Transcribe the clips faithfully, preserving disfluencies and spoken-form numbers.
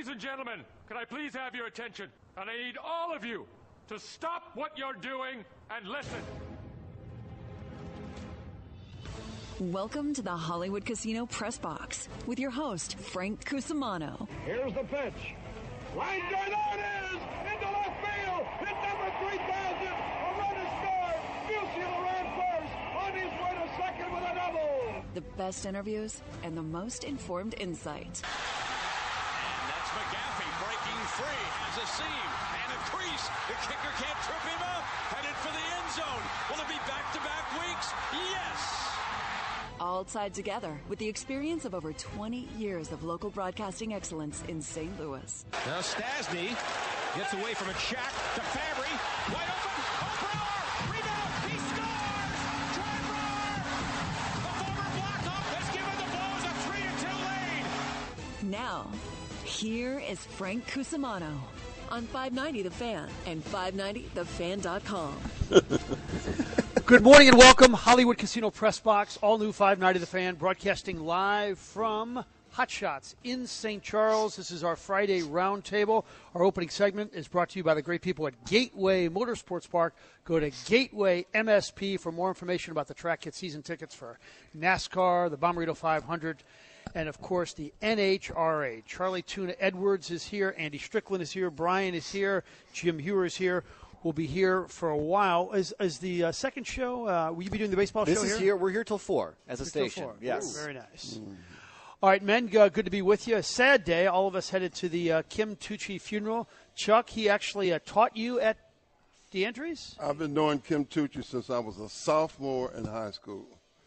Ladies and gentlemen, can I please have your attention? And I need all of you to stop what you're doing and listen. Welcome to the Hollywood Casino Press Box with your host, Frank Cusimano. Here's the pitch. Line drive, there it is! Into left field! Hit number three thousand! A run is scored! Musiala ran first! On his way to second with a double! The best interviews and the most informed insight. And that's McGaffey breaking free, has a seam and a crease. The kicker can't trip him up. Headed for the end zone. Will it be back-to-back weeks? Yes! All tied together with the experience of over twenty years of local broadcasting excellence in Saint Louis. Now Stasny gets away from a check to Fabry. Wide open. Oh, Brewer! Rebound! He scores! Troy Brewer! The former Blackhawk has given the Blues a three to two lead. Now, here is Frank Cusimano on five ninety The Fan and five ninety the fan dot com. Good morning and welcome, Hollywood Casino Press Box, all new five ninety The Fan, broadcasting live from Hot Shots in Saint Charles. This is our Friday roundtable. Our opening segment is brought to you by the great people at Gateway Motorsports Park. Go to Gateway M S P for more information about the track. Get season tickets for NASCAR, the Bommarito five hundred, and, of course, the N H R A. Charlie Tuna Edwards is here. Andy Strickland is here. Brian is here. Jim Hewer is here. We'll be here for a while. Is, is the uh, second show, uh, will you be doing the baseball this show here? This is here. We're here till four as a We're station. four. Yes. Ooh, very nice. Mm. All right, men, uh, good to be with you. A sad day. All of us headed to the uh, Kim Tucci funeral. Chuck, he actually uh, taught you at DeAndre's? I've been knowing Kim Tucci since I was a sophomore in high school.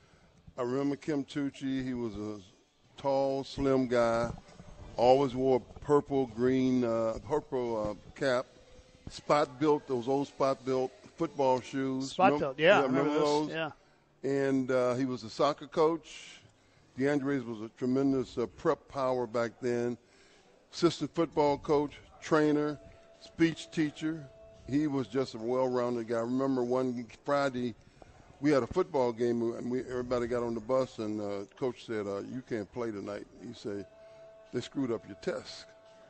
I remember Kim Tucci. He was a tall, slim guy, always wore a purple, green, uh, purple uh, cap. Spot built, those old spot built football shoes. Spot remember, built, yeah. yeah remember, remember those? Yeah. And uh, he was a soccer coach. DeAndre's was a tremendous uh, prep power back then. Assistant football coach, trainer, speech teacher. He was just a well-rounded guy. I remember one Friday we had a football game, and we, everybody got on the bus, and uh, coach said, uh, you can't play tonight. He said, they screwed up your test.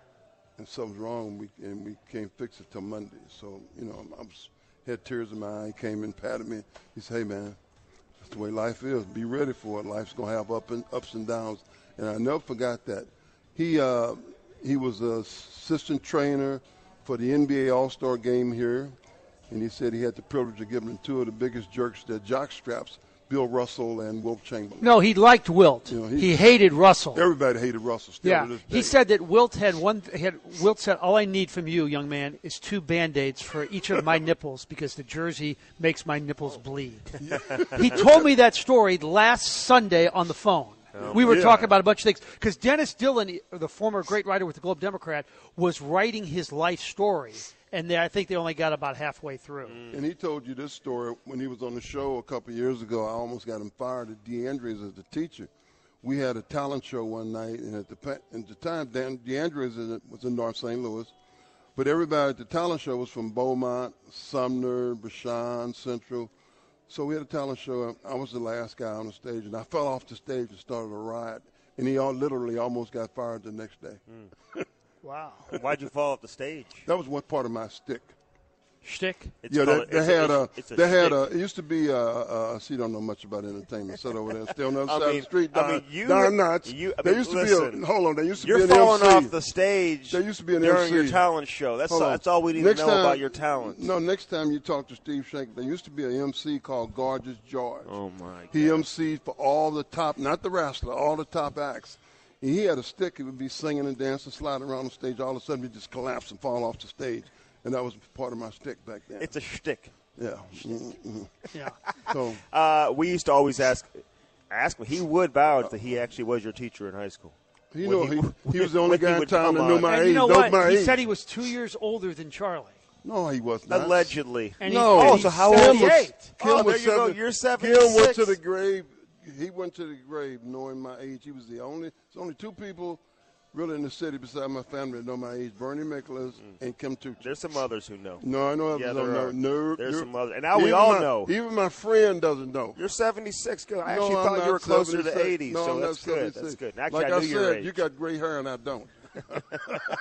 And something's wrong, and we, and we can't fix it till Monday. So, you know, I was, had tears in my eye. He came and patted me. He said, hey, man, that's the way life is. Be ready for it. Life's going to have up and, ups and downs. And I never forgot that. He uh, he was an assistant trainer for the N B A All-Star game here, and he said he had the privilege of giving two of the biggest jerks, the jock straps, Bill Russell and Wilt Chamberlain. No, he liked Wilt. You know, he, he hated Russell. Everybody hated Russell still yeah. to this day. He said that Wilt had one. Had Wilt said, "All I need from you, young man, is two Band-Aids for each of my nipples because the jersey makes my nipples bleed." He told me that story last Sunday on the phone. Oh, we were yeah. talking about a bunch of things because Dennis Dillon, the former great writer with the Globe Democrat, was writing his life story. And they, I think they only got about halfway through. And he told you this story when he was on the show a couple of years ago. I almost got him fired at DeAndre's as the teacher. We had a talent show one night, and at the, at the time, Dan, DeAndre's was in North Saint Louis. But everybody at the talent show was from Beaumont, Sumner, Bashan, Central. So we had a talent show. I was the last guy on the stage, and I fell off the stage and started a riot. And he all, literally almost got fired the next day. Mm. Wow. Why'd you fall off the stage? That was one part of my stick. Shtick? Yeah, they, they had a, a they had a, it used to be a, uh, so you don't know much about entertainment. Sit over there, stay on the other I side mean, of the street. I Don, mean, you, Don Knotts. You, I there mean, used to listen, be a, hold on, there used to you're be an falling M C. off the stage there used to be an during M C. your talent show. That's, all, that's all we need next to know time, about your talent. No, next time you talk to Steve Shank, there used to be an M C called Gorgeous George. Oh, my God. He emceed for all the top, not the wrestler, all the top acts. And he had a stick. He would be singing and dancing, sliding around the stage. All of a sudden, he'd just collapse and fall off the stage. And that was part of my stick back then. It's a shtick. Yeah. Mm-hmm. Yeah. So uh, we used to always ask ask him. He would vouch that he actually was your teacher in high school. You know, he, he, he was the only guy in town that knew my and age. You know Knows what? my he age. said he was two years older than Charlie. No, he was not. Allegedly. And no. He, oh, so how old was he? Kim Oh, there was you seven, go. You're seventy-six. Kim went to the grave. He went to the grave knowing my age. He was the only. There's only two people really in the city beside my family that know my age: Bernie Nicholas mm. and Kim Tucci. There's some others who know. No, I know others yeah, don't know. No, there's no. some others, and now we all my, know. Even my friend doesn't know. You're seventy-six. Good. I no, actually I'm thought you were closer seventy-six. to eighty, no, so I'm that's not good. That's good. Actually, like I I knew said, your age. you got gray hair and I don't.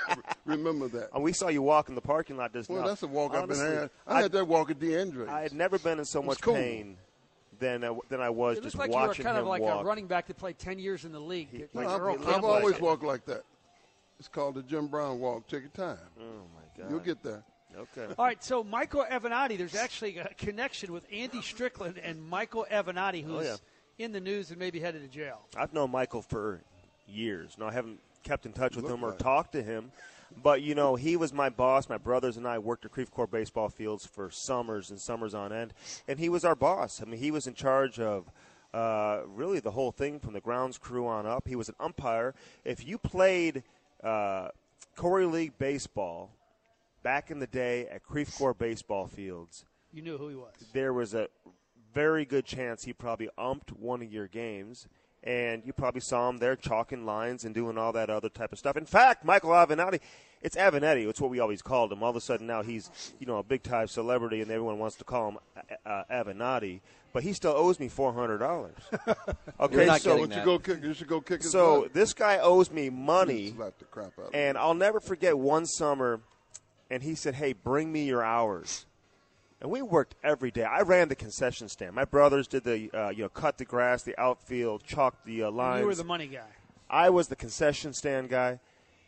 remember that. And we saw you walk in the parking lot just Well, now. that's a walk Honestly, I've been had. I had that walk at DeAndre. I had never been in so much cool. pain than uh, than I was It just looked like you were watching kind him of like walk. a running back that played ten years in the league. He- like No, Earl I've, Campbell. I've always like- walked like that. It's called the Jim Brown walk. Take your time. Oh, my God. You'll get there. Okay. All right, so Michael Avenatti, there's actually a connection with Andy Strickland and Michael Avenatti, who's Oh, yeah. in the news and maybe headed to jail. I've known Michael for years. No, I haven't kept in touch with Look him or like it. talked to him. But, you know, he was my boss. My brothers and I worked at Creve Coeur baseball fields for summers and summers on end. And he was our boss. I mean, he was in charge of uh, really the whole thing from the grounds crew on up. He was an umpire. If you played uh, Corey League baseball back in the day at Creve Coeur baseball fields, You knew who he was. there was a very good chance he probably umped one of your games, and you probably saw him there chalking lines and doing all that other type of stuff. In fact, Michael Avenatti, it's Avenatti. It's what we always called him. All of a sudden now he's, you know, a big-time celebrity, and everyone wants to call him uh, Avenatti, but he still owes me four hundred dollars. Okay, You're not so getting Why don't that. you go kick? You should go kick his so butt. this guy owes me money. Slap the crap out of And him. I'll never forget one summer, and he said, hey, bring me your hours. And we worked every day. I ran the concession stand. My brothers did the, uh, you know, cut the grass, the outfield, chalked the uh, lines. You were the money guy. I was the concession stand guy.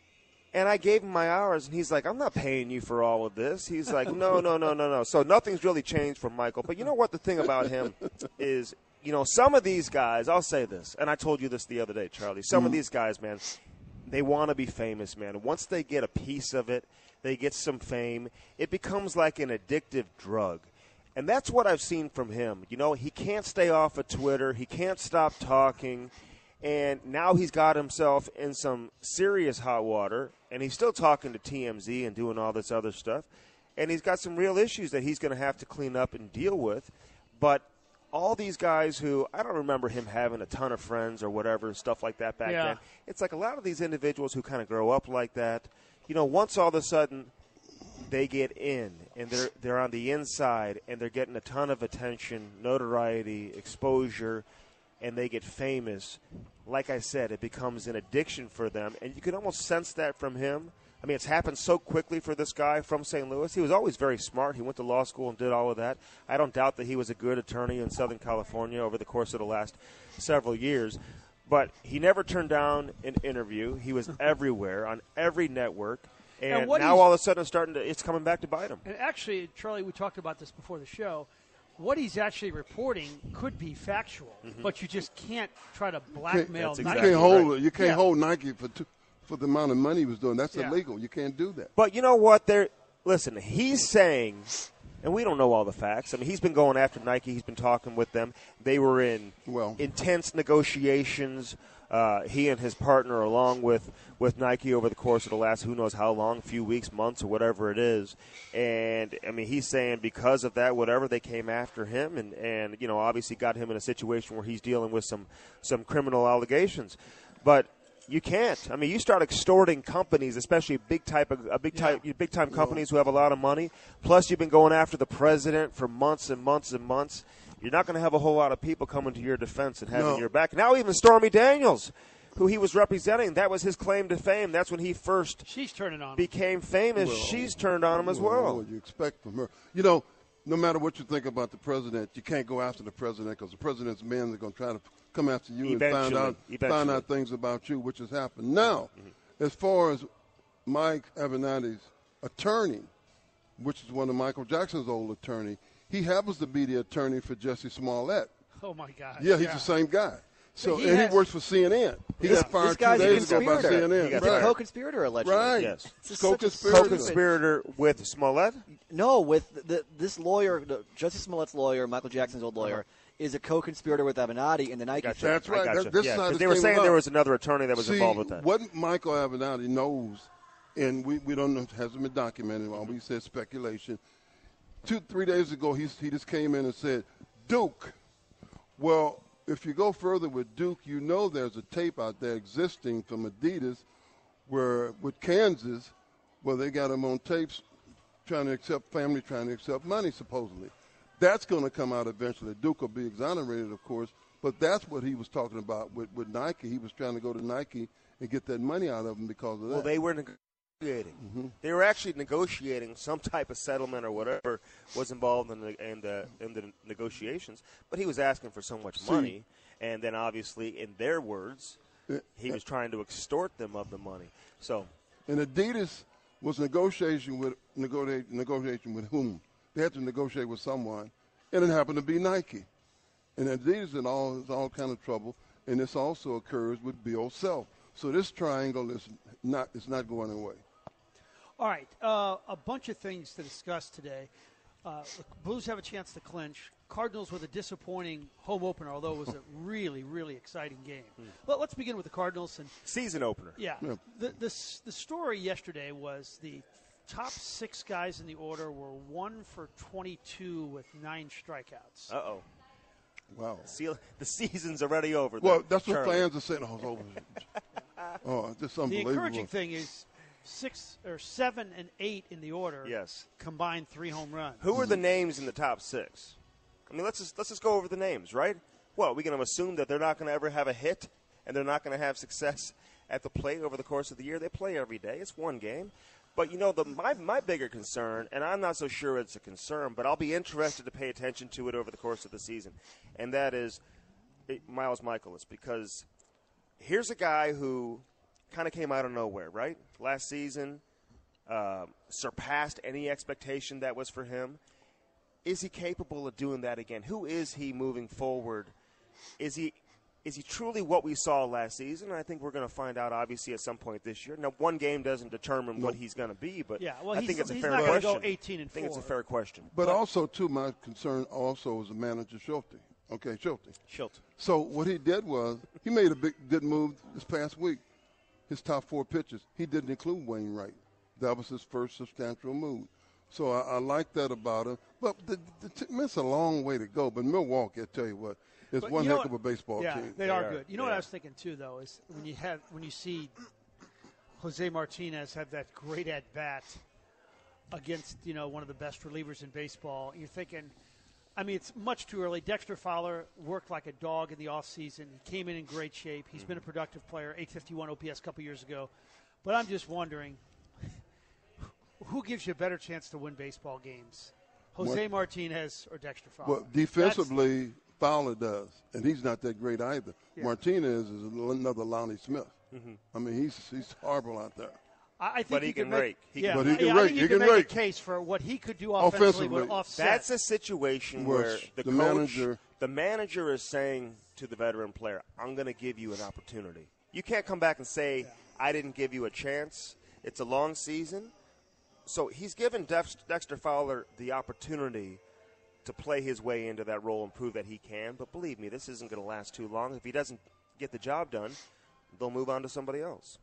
And I gave him my hours, and he's like, I'm not paying you for all of this. He's like, no, no, no, no, no. So nothing's really changed for Michael. But you know what the thing about him is, you know, some of these guys, I'll say this, and I told you this the other day, Charlie. Some of these guys, man, they want to be famous, man. Once they get a piece of it, they get some fame, it becomes like an addictive drug. And that's what I've seen from him. You know, he can't stay off of Twitter. He can't stop talking. And now he's got himself in some serious hot water, and he's still talking to T M Z and doing all this other stuff. And he's got some real issues that he's going to have to clean up and deal with. But all these guys who, I don't remember him having a ton of friends or whatever, stuff like that back Yeah. then. It's like a lot of these individuals who kind of grow up like that, you know, once all of a sudden they get in and they're they're on the inside and they're getting a ton of attention, notoriety, exposure, and they get famous, like I said, it becomes an addiction for them. And you can almost sense that from him. I mean, it's happened so quickly for this guy from Saint Louis. He was always very smart. He went to law school and did all of that. I don't doubt that he was a good attorney in Southern California over the course of the last several years. But he never turned down an interview. He was everywhere on every network. And, And what now he's- all of a sudden it's starting to, it's coming back to bite him. And actually, Charlie, we talked about this before the show. What he's actually reporting could be factual, but you just can't try to blackmail That's You Nike. exactly can't hold right. it. You can't Yeah. hold Nike for two, for the amount of money he was doing. That's Yeah. illegal. You can't do that. But you know what? There, listen, he's saying, and we don't know all the facts. I mean, he's been going after Nike. He's been talking with them. They were in Well- intense negotiations. Uh, he and his partner, along with, with Nike, over the course of the last who knows how long, few weeks, months, or whatever it is. And I mean, he's saying because of that, whatever, they came after him, and, and you know, obviously got him in a situation where he's dealing with some some criminal allegations. But you can't. I mean, you start extorting companies, especially big type of a big type, big time companies who have a lot of money. Plus, you've been going after the president for months and months and months. You're not going to have a whole lot of people coming to your defense and having No. your back. Now, even Stormy Daniels, who he was representing, that was his claim to fame. That's when he first She's turning on him. became famous. Well, She's turned on him as What well. would you expect from her? You know, no matter what you think about the president, you can't go after the president because the president's men are going to try to come after you and find Eventually. out Eventually. find out things about you, which has happened. Now, as far as Mike Avenatti's attorney, which is one of Michael Jackson's old attorney, he happens to be the attorney for Jesse Smollett. Oh, my God. Yeah, he's the same guy. So He and has- he works for C N N. He This, got fired this guy's two a days ago by C N conspirator. N. He got He's a fired. co-conspirator, allegedly. Right. Yes. This is such a Co-conspirator. Co-conspirator with Smollett? No, with the, this lawyer, the, Jesse Smollett's lawyer, Michael Jackson's old lawyer, is a co-conspirator with Avenatti in the Nike Gotcha. thing. That's right. I gotcha. That- this yeah, is how 'cause this they were came saying about. there was another attorney that was See, involved with that. What Michael Avenatti knows, and we, we don't know, it hasn't been documented, all we said speculation. Two, three days ago, he, he just came in and said, Duke. Well, if you go further with Duke, you know there's a tape out there existing from Adidas where, with Kansas, where they got him on tapes trying to accept family, trying to accept money, supposedly. That's going to come out eventually. Duke will be exonerated, of course, but that's what he was talking about with, with Nike. He was trying to go to Nike and get that money out of them because of that. Well, they were neg- negotiating. Mm-hmm. They were actually negotiating some type of settlement or whatever was involved in the in the, in the negotiations. But he was asking for so much See, money, and then obviously, in their words, he was trying to extort them of the money. So, and Adidas was negotiation with negotiation, negotiation with whom? They had to negotiate with someone, and it happened to be Nike. And Adidas in all is all kind of trouble, and this also occurs with Bill Self. So this triangle is not is not going away. All right, uh, a bunch of things to discuss today. Uh, the Blues have a chance to clinch. Cardinals with a disappointing home opener, although it was a really, really exciting game. Hmm. Well, let's begin with the Cardinals. And season opener. Yeah. Yeah. The, the, the story yesterday was the top six guys in the order were one for twenty-two with nine strikeouts. Uh-oh. Wow. See, the season's already over. Well, there, that's what Charlie. fans are saying. Oh, it's over. Oh, just The unbelievable. encouraging thing is six or seven and eight in the order. Yes. Combined three home runs. Who are the names in the top six? I mean, let's just let's just go over the names, right? Well, we're going to assume that they're not going to ever have a hit, and they're not going to have success at the plate over the course of the year. They play every day. It's one game. But, you know, the my, my bigger concern, and I'm not so sure it's a concern, but I'll be interested to pay attention to it over the course of the season, and that is it, Miles Michaelis, because here's a guy who kind of came out of nowhere, right? Last season, uh, surpassed any expectation that was for him. Is he capable of doing that again? Who is he moving forward? Is he is he truly what we saw last season? I think we're going to find out, obviously, at some point this year. Now, one game doesn't determine what he's going to be, but Yeah, well, I he's- think it's a he's fair not gonna question. go eighteen and I think it's a four. fair question. But also, too, my concern also was the manager, Schulte. Okay, Schulte. Schulte. So what he did was he made a big good move this past week. His top four pitches, he didn't include Wainwright. That was his first substantial move. So I, I like that about him. But the, the t- it's a long way to go. But Milwaukee, I tell you what, is But one you know heck of a what- baseball yeah, team. they, They are, are. good. You know They what I are. was thinking too, though, is when you have when you see Jose Martinez have that great at bat against you know one of the best relievers in baseball, you're thinking. I mean, it's much too early. Dexter Fowler worked like a dog in the offseason. He came in in great shape. He's been a productive player, eight fifty-one O P S a couple years ago. But I'm just wondering, who gives you a better chance to win baseball games? Jose What- Martinez or Dexter Fowler? Well, defensively, Fowler does, and he's not that great either. Yeah. Martinez is another Lonnie Smith. Mm-hmm. I mean, he's he's horrible out there. I, I think But you he could can make, rake. He yeah, can- But he can yeah, I rake. think you He can can make rake. a case for what he could do offensively, would Offensively. offset. That's a situation Where where the, the coach, manager- the manager is saying to the veteran player, I'm going to give you an opportunity. You can't come back and say, I didn't give you a chance. It's a long season. So he's given Dex- Dexter Fowler the opportunity to play his way into that role and prove that he can. But believe me, this isn't going to last too long. If he doesn't get the job done, they'll move on to somebody else.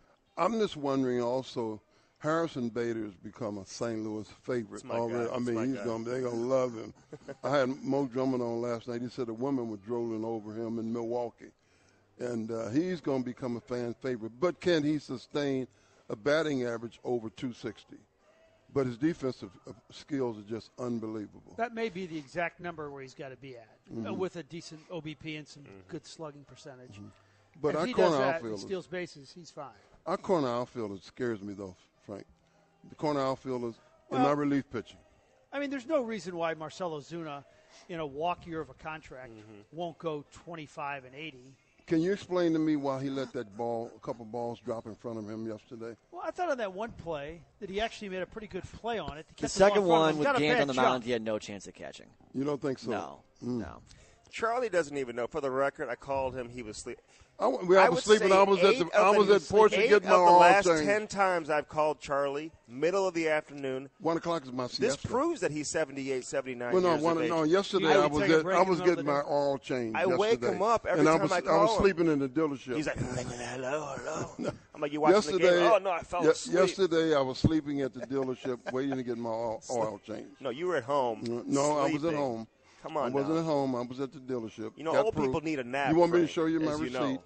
I'm just wondering also, Harrison Bader's become a Saint Louis favorite my already. guy. I It's mean, my he's guy. gonna they're gonna love him. I had Mo Drummond on last night. He said the women were drooling over him in Milwaukee, and uh, he's gonna become a fan favorite. But can he sustain a batting average over two sixty? But his defensive uh, skills are just unbelievable. That may be the exact number where he's got to be at, Mm-hmm. uh, with a decent O B P and some good slugging percentage. But if our he does corner that and outfielders, steals bases, he's fine. our corner outfielders scares me though, Frank. The corner outfielders and Well- our relief pitching. I mean, there's no reason why Marcelo Zuna, in a walk year of a contract, Mm-hmm. won't go twenty-five and eighty. Can you explain to me why he let that ball, a couple balls drop in front of him yesterday? Well, I thought on that one play that he actually made a pretty good play on it. To The catch second the ball in front of one him. with Got a Gant bad on the jump. mound, he had no chance of catching. You don't think so? No, no. Charlie doesn't even know. For the record, I called him. He was sleeping. I, w- I I was would sleeping. say I was at eight the. of I the- was at Porsche eight getting my of the oil last change. ten times I've called Charlie, middle of the afternoon. One o'clock is my This siesta. proves that he's seventy-eight, seventy-nine Well, no, years one, of age. no. Yesterday You I would was take a at, break I in the was middle getting of my the oil change. I wake yesterday. him up every and I time was, I I call was him. sleeping in the dealership. He's like, hello, hello. I'm like, you watching yesterday, the game? Oh, no, I fell ye- asleep. yesterday I was sleeping at the dealership waiting to get my oil, oil change. No, you were at home. No, I was at sleeping. home. Come on I wasn't now. at home. I was at the dealership. You know, Got old proof. people need a nap. You want me to Frank, show you my as receipt? know.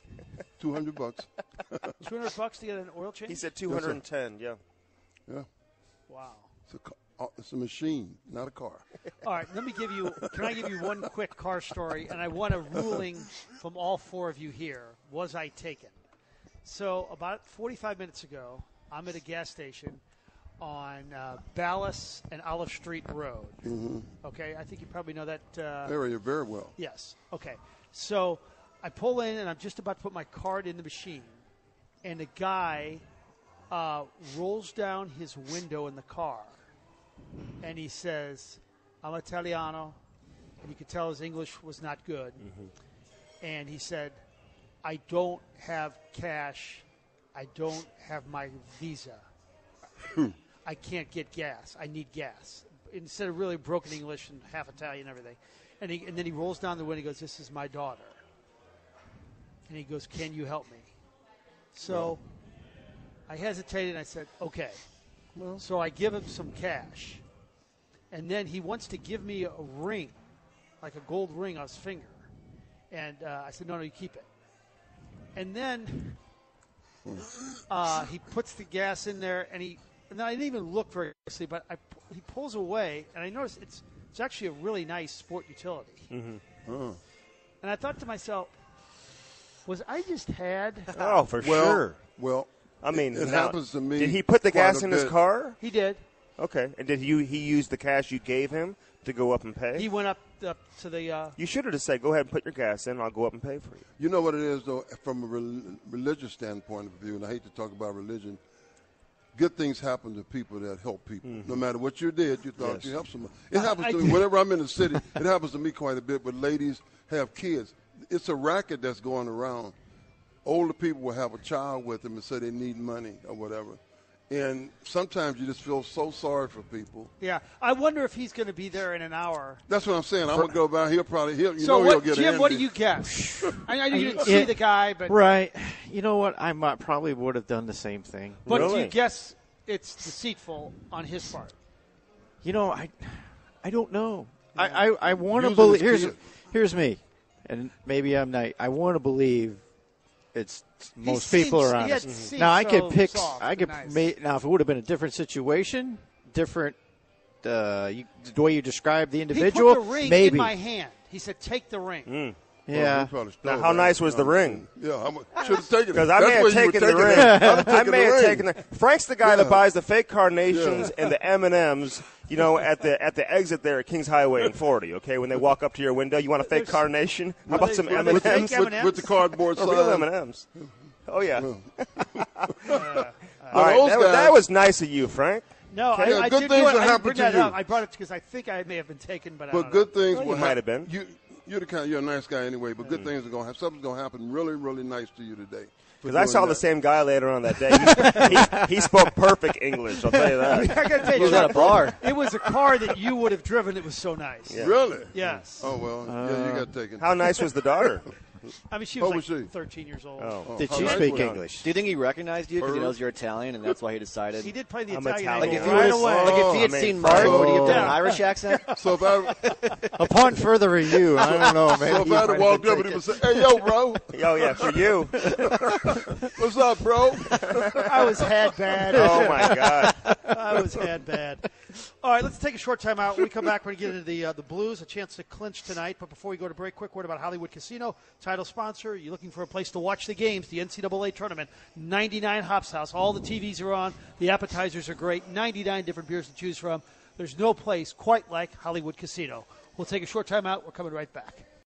Two hundred bucks. Two hundred bucks to get an oil change. He said two hundred ten, yeah. Yeah, "Wow." it's a, ca- uh, it's a machine, not a car. All right, let me give you. Can I give you one quick car story? And I want a ruling from all four of you here. Was I taken? So about forty-five minutes ago, I'm at a gas station on uh, Ballas and Olive Street Road. Mm-hmm. Okay, I think you probably know that uh, area very well. Yes. Okay. So I pull in, and I'm just about to put my card in the machine, and a guy uh, rolls down his window in the car, and he says, "I'm Italiano," and you could tell his English was not good. Mm-hmm. And he said, "I don't have cash. I don't have my visa. I can't get gas. I need gas." Instead of really broken English and half Italian and everything. And, he, and then he rolls down the window and goes, "This is my daughter." And he goes, "Can you help me?" So well, I hesitated and I said, "Okay." Well, so I give him some cash. And then he wants to give me a ring, like a gold ring on his finger. And uh, I said, "No, no, you keep it." And then uh, he puts the gas in there, and he and I didn't even look very closely, but I, he pulls away, and I noticed it's it's actually a really nice sport utility. Mm-hmm. Oh. And I thought to myself, was I just had? Oh, for well, sure. Well, I mean, it, it now, happens to me. Did he put the quite gas a in bit. his car? He did. Okay. And did he, he use the cash you gave him to go up and pay? He went up, up to the. Uh, you should have just said, "Go ahead and put your gas in. I'll go up and pay for you." You know what it is, though, from a re- religious standpoint of view, and I hate to talk about religion, good things happen to people that help people. Mm-hmm. No matter what you did, you thought yes. you helped somebody. It happens I, to I, me. Whenever I'm in the city, it happens to me quite a bit, but ladies have kids. It's a racket that's going around. Older people will have a child with them and say they need money or whatever. And sometimes you just feel so sorry for people. Yeah, I wonder if he's going to be there in an hour. That's what I'm saying. I'm going to go by. He'll probably, he'll, you so know what, he'll get Jim, an what do envy. you guess? I know you didn't I- see it- the guy, but Right. You know what? I might, probably would have done the same thing. but do Really? you guess it's deceitful on his part? You know, I, I don't know. I, I, I want to Using believe. his Here's, kid. here's me, and maybe I'm not. I want to believe it's most seems- people are he had honest. seemed Now I so could pick. soft I and could nice. ma- now if it would have been a different situation, different. Uh, you, the way you describe the He individual, put the ring maybe. in my hand. He said, "Take the ring." Mm. Well, yeah. he probably Now, stole how that. nice was the ring? Yeah, I should have taken it. Because I That's may have where you were taken the taking ring. it. I'd have I taken may the have ring. taken the. Frank's the guy Yeah. that buys the fake carnations Yeah. and the M and M's. You know, at the at the exit there at Kings Highway in forty. Okay, when they walk up to your window, you want a fake There's- carnation? How Are about they- some are M they and fake M's? M&Ms? with, with the cardboard sign. Real M and M's. Oh yeah. All But right, those that, was- guys- that was nice of you, Frank. No, Yeah, I, I good did things do it. will I didn't happen bring to that you. up. I brought it because I think I may have been taken, but I But don't good know. things Well, will you might happen. have been. You, you're the kind. You're a nice guy anyway. But good things are going to happen. Something's going to happen really, really nice to you today. Because I saw the same guy later on that day. He, he, he spoke perfect English. I'll tell you I that. got to tell He you, was at a bar. it was a car that you would have driven. It was so nice. Yeah. Really? Yes. Oh well. yeah, you got taken. How nice was the daughter? I mean, she How was like was she? thirteen years old. Oh, Oh, Did how she nice speak was it? English? Do you think he recognized you because he Bird. knows you're Italian, and that's why he decided? He did play the I'm Italian Italian. Like angle if, right you was, away. like if he had Oh, I seen mean, Martin, would he have done Yeah. an Irish accent? So if I, Upon further review, I don't know, man. so if I had walked up and he would say, "Hey, yo, bro, Oh yeah, for you. what's up, bro?" I was had bad. Oh my God. I was had bad. All right, let's take a short time out. When we come back, we're going to get into the uh, the Blues, a chance to clinch tonight. But before we go to break, quick word about Hollywood Casino, title sponsor. You're looking for a place to watch the games, the N C double A tournament, ninety-nine Hops House. All the T Vs are on. The appetizers are great. ninety-nine different beers to choose from. There's no place quite like Hollywood Casino. We'll take a short time out. We're coming right back.